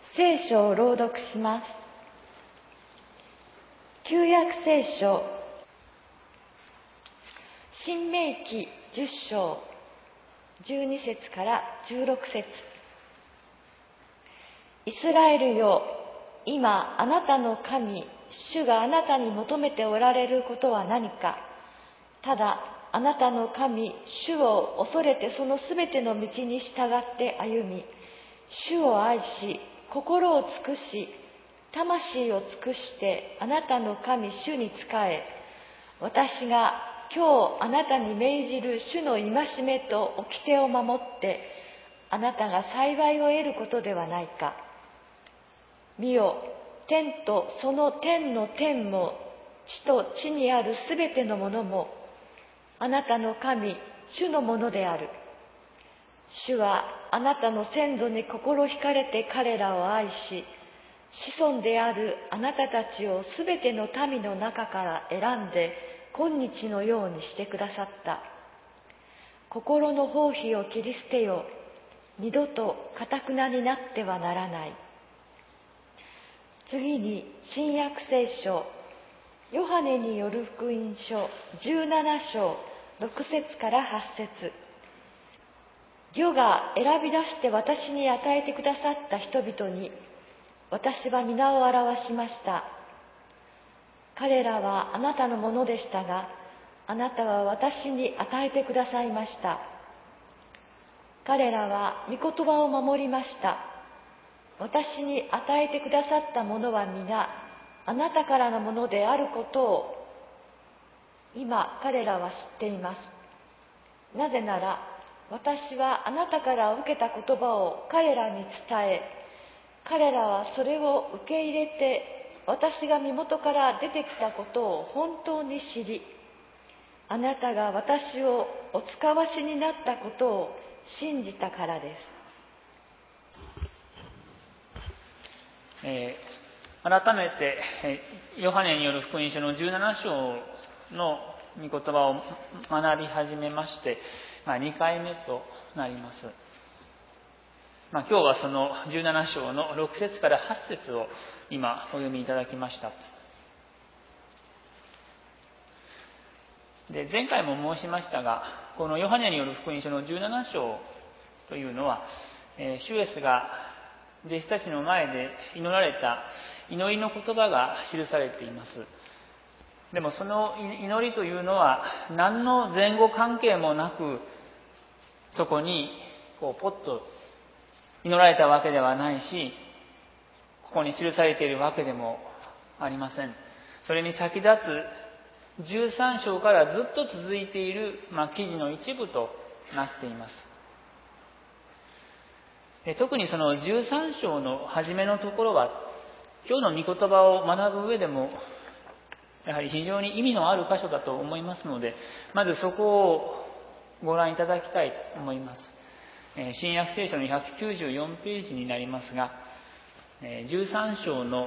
聖書を朗読します。旧約聖書申命記10章12節から16節。イスラエルよ、今あなたの神主があなたに求めておられることは何か。ただあなたの神主を恐れてそのすべての道に従って歩み、主を愛し心を尽くし魂を尽くしてあなたの神主に仕え、私が今日あなたに命じる主の戒めと掟を守ってあなたが幸いを得ることではないか。見よ、天とその天の天も地と地にあるすべてのものもあなたの神主のものである。主はあなたの先祖に心惹かれて彼らを愛し、子孫であるあなたたちをすべての民の中から選んで今日のようにしてくださった。心の放棄を切り捨てよ、二度と堅くなになってはならない。次に新約聖書ヨハネによる福音書17章6節から8節。義が選び出して私に与えてくださった人々に私は皆を表しました。彼らはあなたのものでしたが、あなたは私に与えてくださいました。彼らは御言葉を守りました。私に与えてくださったものは皆あなたからのものであることを今彼らは知っています。なぜなら私はあなたから受けた言葉を彼らに伝え、彼らはそれを受け入れて私が身元から出てきたことを本当に知り、あなたが私をお使わしになったことを信じたからです。 改めてヨハネによる福音書の17章の御言葉を学び始めまして、2回目となります。今日はその17章の6節から8節を今お読みいただきました。で、前回も申しましたが、このヨハネによる福音書の17章というのは、主イエスが弟子たちの前で祈られた祈りの言葉が記されています。でもその祈りというのは何の前後関係もなく、そこにポッと祈られたわけではないし、ここに記されているわけでもありません。それに先立つ13章からずっと続いている、記事の一部となっています。特にその13章の初めのところは、今日の御言葉を学ぶ上でもやはり非常に意味のある箇所だと思いますので、まずそこをご覧いただきたいと思います。新約聖書の194ページになりますが、13章の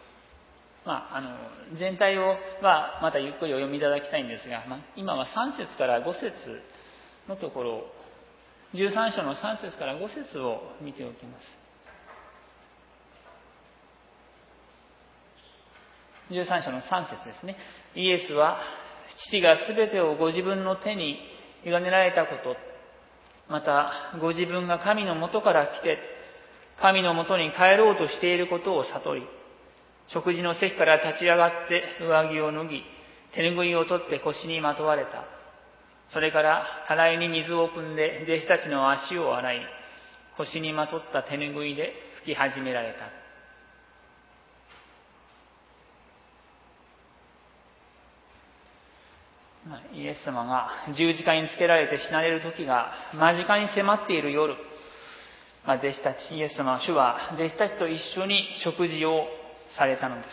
全体はまたゆっくりお読みいただきたいんですが、今は3節から5節のところを、13章の3節から5節を見ておきます。13章の3節ですね。イエスは父がすべてをご自分の手に委ねられたこと、またご自分が神のもとから来て神のもとに帰ろうとしていることを悟り、食事の席から立ち上がって上着を脱ぎ、手ぬぐいを取って腰にまとわれた。それからたらいに水を汲んで弟子たちの足を洗い、腰にまとった手ぬぐいで拭き始められた。イエス様が十字架につけられて死なれる時が間近に迫っている夜、弟子たち、イエス様、主は弟子たちと一緒に食事をされたのです。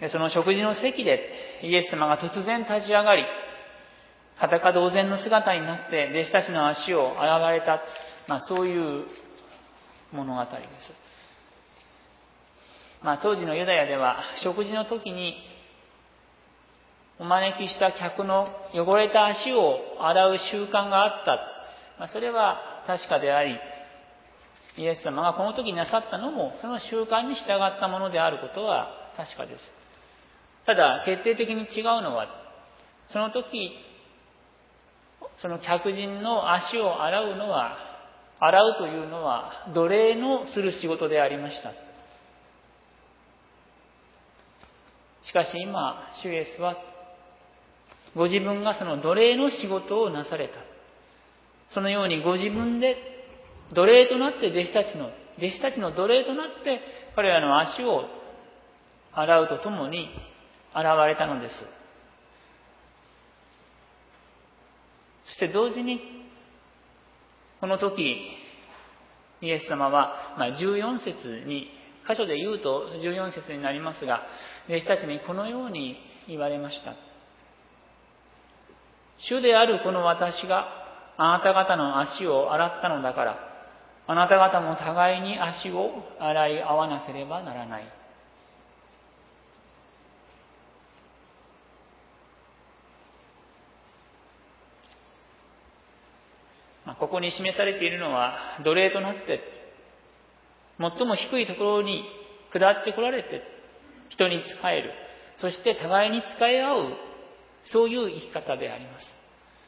その食事の席でイエス様が突然立ち上がり、裸同然の姿になって弟子たちの足を洗われた、そういう物語です。当時のユダヤでは食事の時にお招きした客の汚れた足を洗う習慣があった。それは確かであり、 イエス様がこの時なさったのも、その習慣に従ったものであることは確かです。ただ、決定的に違うのは、その時、その客人の足を洗うというのは、奴隷のする仕事でありました。しかし今、主イエスは、ご自分がその奴隷の仕事をなされた。そのようにご自分で奴隷となって弟子たちの奴隷となって彼らの足を洗うとともに現れたのです。そして同時にこの時イエス様は14節に箇所で言うと14節になりますが、弟子たちにこのように言われました。主であるこの私があなた方の足を洗ったのだから、あなた方も互いに足を洗い合わなければならない。ここに示されているのは、奴隷となって、最も低いところに下ってこられて、人に仕える。そして互いに仕え合う、そういう生き方であります。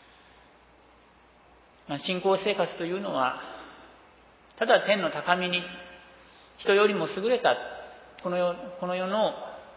信仰生活というのは、ただ天の高みに人よりも優れたこの世の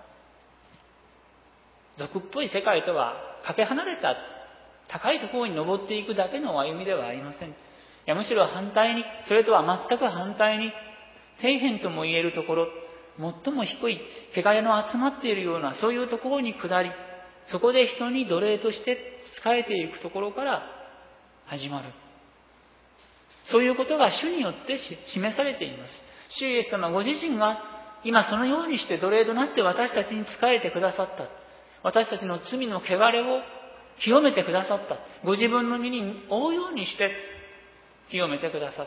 俗っぽい世界とはかけ離れた高いところに登っていくだけの歩みではありません。いや、むしろ反対に、それとは全く反対に、底辺とも言えるところ、最も低い汚れの集まっているようなそういうところに下り、そこで人に奴隷として仕えていくところから始まる。そういうことが主によって示されています。主イエス様ご自身が今そのようにして奴隷となって私たちに仕えてくださった。私たちの罪の汚れを清めてくださった。ご自分の身に負うようにして清めてくださった。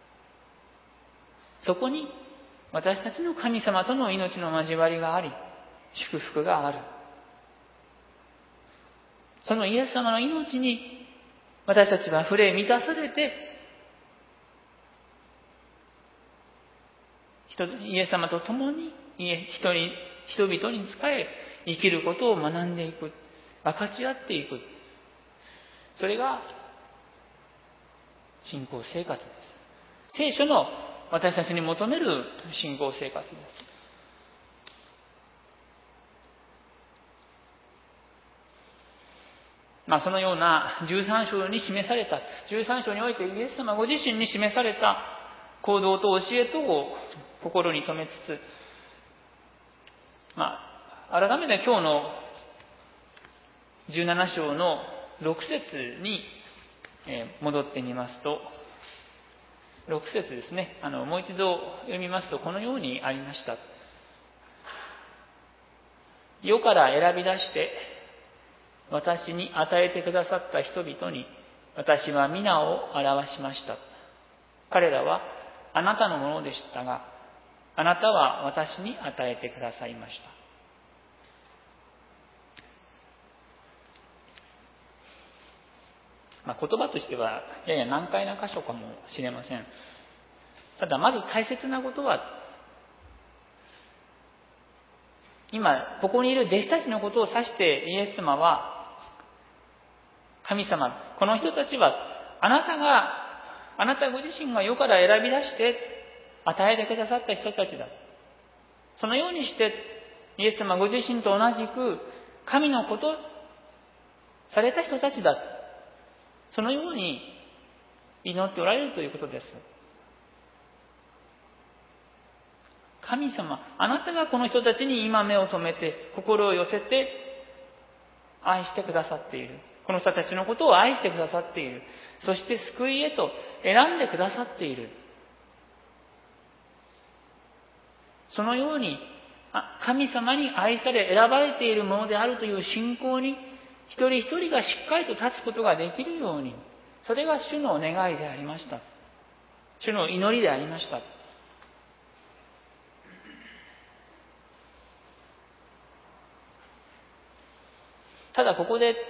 そこに私たちの神様との命の交わりがあり、祝福がある。そのイエス様の命に私たちは触れ満たされて、イエス様と共に人々に仕え生きることを学んでいく、分かち合っていく。それが信仰生活です。聖書の私たちに求める信仰生活です。そのような13章に示された、13章においてイエス様ご自身に示された行動と教えとを心に留めつつ、改めて今日の17章の6節に戻ってみますと、6節ですね。もう一度読みますとこのようにありました。世から選び出して私に与えてくださった人々に私は皆を表しました。彼らはあなたのものでしたが、あなたは私に与えてくださいました。言葉としてはやや難解な箇所かもしれません。ただまず大切なことは、今ここにいる弟子たちのことを指してイエス様は、神様、この人たちはあなたご自身が世から選び出して与えてくださった人たちだ。そのようにしてイエス様ご自身と同じく神のことされた人たちだ。そのように祈っておられるということです。神様、あなたがこの人たちに今目を留めて心を寄せて愛してくださっている。この人たちのことを愛してくださっている。そして救いへと選んでくださっている。そのように神様に愛され選ばれているものであるという信仰に一人一人がしっかりと立つことができるように、それが主の願いでありました。主の祈りでありました。ただここで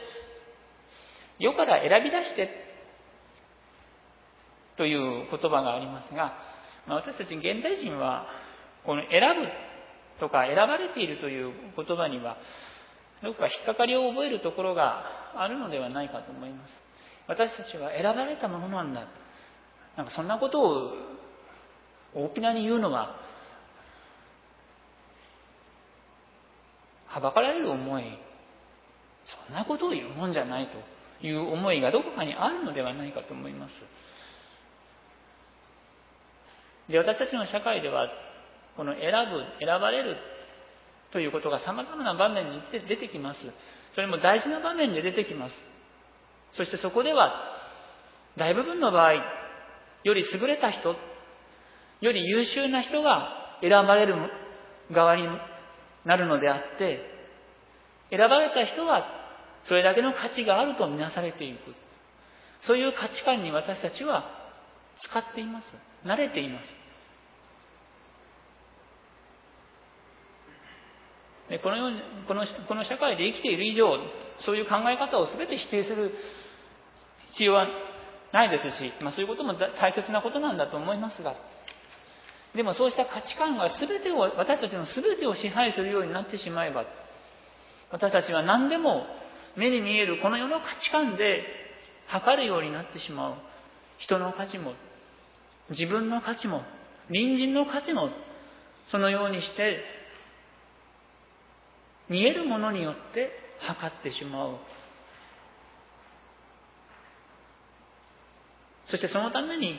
世から選び出してという言葉がありますが、 私たち現代人は、この選ぶとか選ばれているという言葉には、どこか引っかかりを覚えるところがあるのではないかと思います。私たちは選ばれたものなんだ。そんなことを大っぴらに言うのは、はばかられる思い、そんなことを言うもんじゃないという思いがどこかにあるのではないかと思います。で、私たちの社会では、この選ばれるということが様々な場面に出てきます。それも大事な場面で出てきます。そしてそこでは、大部分の場合、より優れた人、より優秀な人が選ばれる側になるのであって、選ばれた人はそれだけの価値があるとみなされていく。そういう価値観に私たちは使っています。慣れています。でこの社会で生きている以上、そういう考え方を全て否定する必要はないですし、そういうことも大切なことなんだと思いますが、でもそうした価値観が私たちの全てを支配するようになってしまえば、私たちは何でも目に見えるこの世の価値観で測るようになってしまう。人の価値も、自分の価値も、隣人の価値も、そのようにして見えるものによって測ってしまう。そしてそのために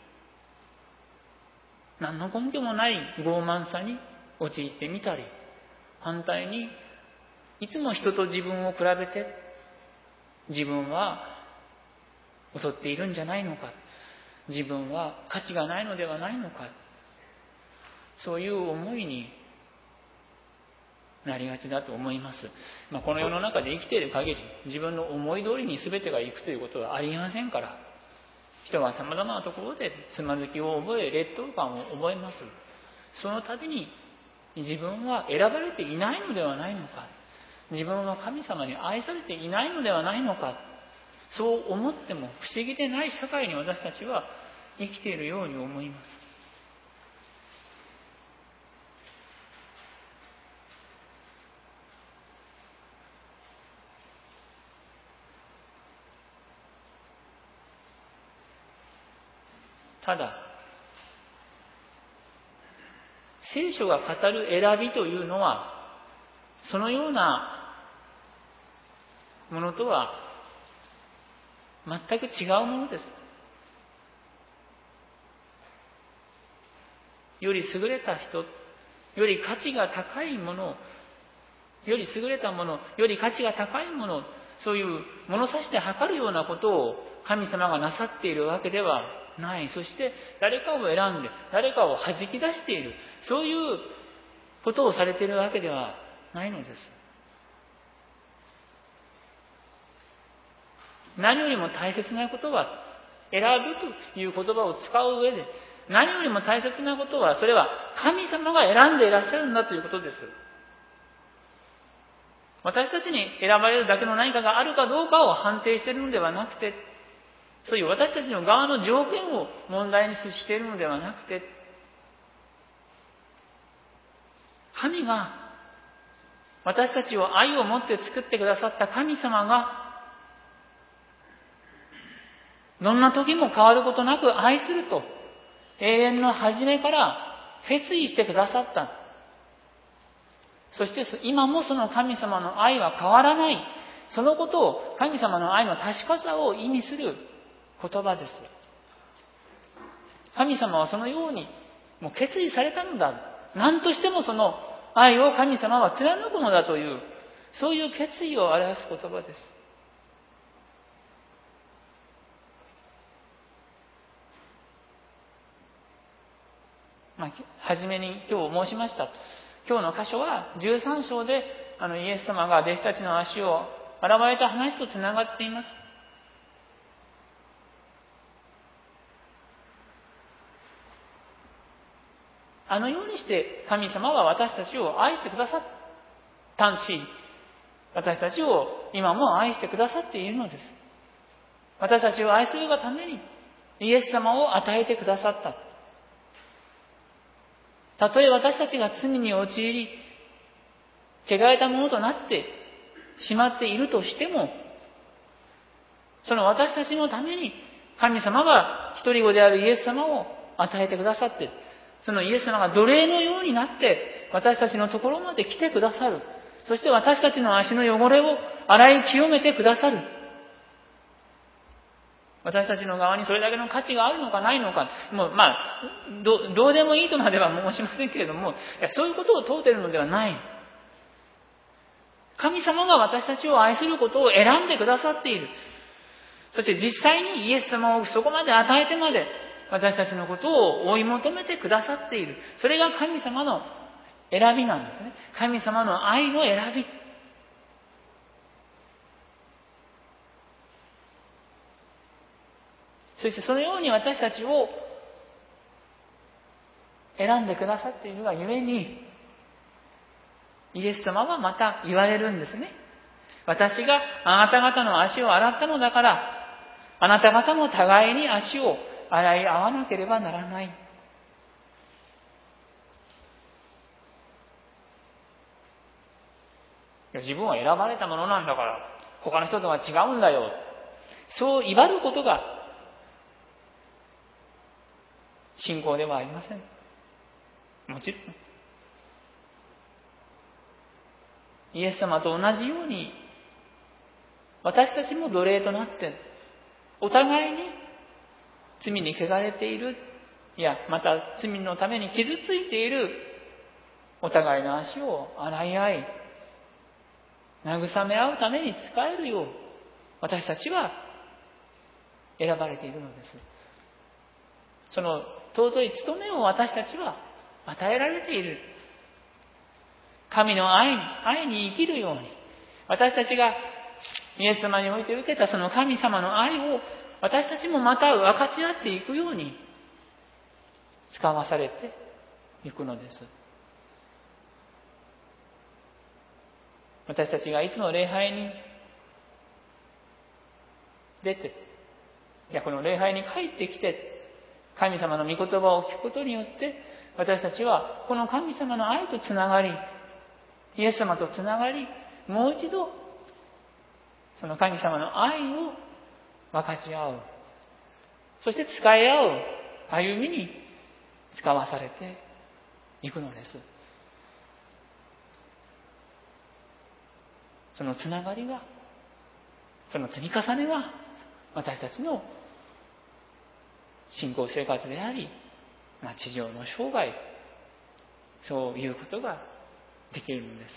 何の根拠もない傲慢さに陥ってみたり、反対にいつも人と自分を比べて自分は劣っているんじゃないのか、自分は価値がないのではないのか、そういう思いになりがちだと思います。この世の中で生きている限り、自分の思い通りに全てがいくということはありえませんから、人は様々なところでつまずきを覚え、劣等感を覚えます。その度に自分は選ばれていないのではないのか、自分は神様に愛されていないのではないのか、そう思っても不思議でない社会に私たちは生きているように思います。ただ、聖書が語る選びというのは、そのようなものとは全く違うものです。より優れた人、より価値が高いもの、より優れたもの、より価値が高いもの、そういう物差しで測るようなことを神様がなさっているわけではない。そして誰かを選んで、誰かを弾き出している、そういうことをされているわけではないのです。何よりも大切なことは、選ぶという言葉を使う上で、何よりも大切なことは、それは神様が選んでいらっしゃるんだということです。私たちに選ばれるだけの何かがあるかどうかを判定しているのではなくて、そういう私たちの側の条件を問題にしているのではなくて、神が私たちを愛を持って作ってくださった神様が、どんな時も変わることなく愛すると、永遠の初めから決意してくださった。そして今もその神様の愛は変わらない。そのことを、神様の愛の確かさを意味する言葉です。神様はそのようにもう決意されたのだ。何としてもその愛を神様は貫くのだという、そういう決意を表す言葉です。はじめに今日申しました。今日の箇所は13章でイエス様が弟子たちの足を洗われた話とつながっています。あのようにして神様は私たちを愛してくださったし、私たちを今も愛してくださっているのです。私たちを愛するがためにイエス様を与えてくださった。 たとえ私たちが罪に陥り、汚れたものとなってしまっているとしても、その私たちのために神様が一人子であるイエス様を与えてくださって、そのイエス様が奴隷のようになって私たちのところまで来てくださる。そして私たちの足の汚れを洗い清めてくださる。私たちの側にそれだけの価値があるのかないのか、もうどうでもいいとまでは申しませんけれども、そういうことを問うているのではない。神様が私たちを愛することを選んでくださっている。そして実際にイエス様をそこまで与えてまで私たちのことを追い求めてくださっている。それが神様の選びなんですね。神様の愛の選び。そしてそのように私たちを選んでくださっているがゆえに、イエス様はまた言われるんですね。私があなた方の足を洗ったのだから、あなた方も互いに足を洗い合わなければならない。自分は選ばれたものなんだから、他の人とは違うんだよ。そう威張ることが信仰ではありません。もちろん、イエス様と同じように、私たちも奴隷となって、お互いに罪に汚れている、いや、また罪のために傷ついているお互いの足を洗い合い、慰め合うために使えるよう、私たちは選ばれているのです。その尊い務めを私たちは与えられている。神の愛に生きるように、私たちがイエス様において受けたその神様の愛を私たちもまた分かち合っていくように使わされていくのです。私たちがいつも礼拝に出て、この礼拝に帰ってきて神様の御言葉を聞くことによって、私たちはこの神様の愛とつながり、イエス様とつながり、もう一度その神様の愛を分かち合う、そして使い合う歩みに使わされていくのです。そのつながりが、その積み重ねが私たちの信仰生活であり、地上の生涯、そういうことができるのです。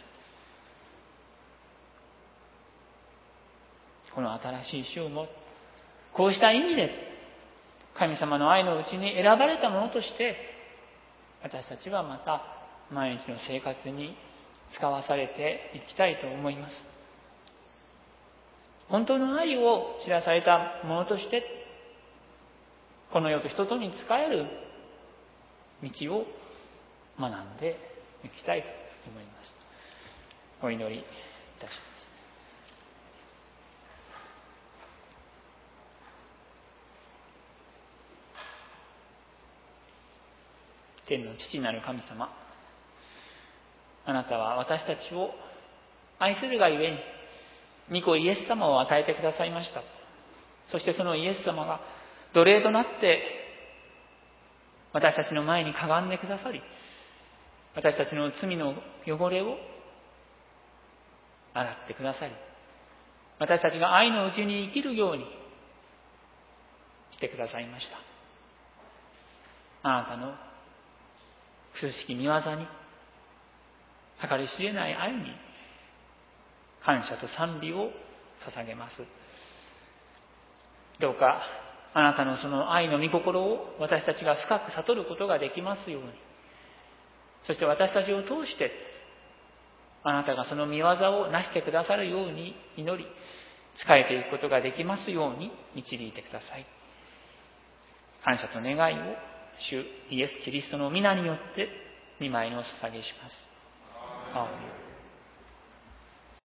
この新しい週もこうした意味で神様の愛のうちに選ばれたものとして私たちはまた毎日の生活に使わされていきたいと思います。本当の愛を知らされたものとしてこの世と人とに仕える道を学んでいきたいと思います。お祈りいたします。天の父なる神様、あなたは私たちを愛するがゆえに御子イエス様を与えてくださいました。そしてそのイエス様が奴隷となって私たちの前にかがんでくださり、私たちの罪の汚れを洗ってくださり、私たちが愛のうちに生きるようにしてくださいました。あなたの苦しき御業に計り知れない愛に感謝と賛美を捧げます。どうかあなたのその愛の御心を私たちが深く悟ることができますように、そして私たちを通してあなたがその御業をなしてくださるように祈り、仕えていくことができますように導いてください。感謝と願いを主イエス・キリストの皆によって御前にお捧げします。アーメン。